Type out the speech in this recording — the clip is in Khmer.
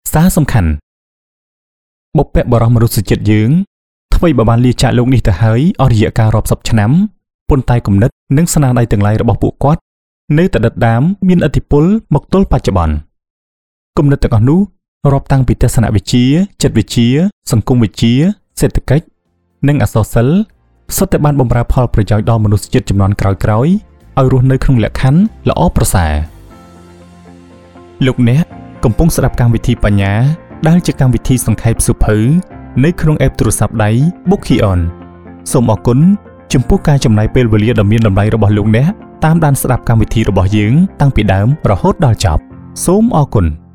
សារសំខាន់បុព្វបុរសមនុស្សជាតិយើងថ្មីបានលាចាកលោកនេះទៅហើយអស់រយៈកាលរាប់សិបឆ្នាំប៉ុន្តែគំនិតនិងស្នាដៃទាំងឡាយរបស់ពួកគាត់នៅតែដិតដាមមានឥទ្ធិពលមកទល់បច្ចុប្បន្នគំនិតទាំងអស់នោះរាប់តាំងពីទស្សនវិជ្ជាចិត្តវិទ្យាសង្គមវិទ្យាសេដ្ឋកិច្ចនិងអក្សរសិល្ប៍សុទ្ធតែបានបម្រើផលប្រយោជន៍ដល់មនុស្សជាតិជំនាន់ក្រោយៗឲ្យរស់នៅក្នុងលក្ខខណ្ឌល្អប្រសើរលោកអ្នកកំពុងស្ដាប់កម្មវិធីបញ្ញាដែលជាកម្មវិធីសង្ខេបសៀវភៅនៅក្នុងអេបទូរស័ព្ទដៃ Bookion សូមអរគុណចំពោះការចំណាយពេលវេលាដ៏មានតម្លៃរបស់លោកអ្នកតាមដានស្ដាប់កម្មវិធីរបស់យើងតាំងពីដើមរហូតដល់ចប់សូមអរគុណ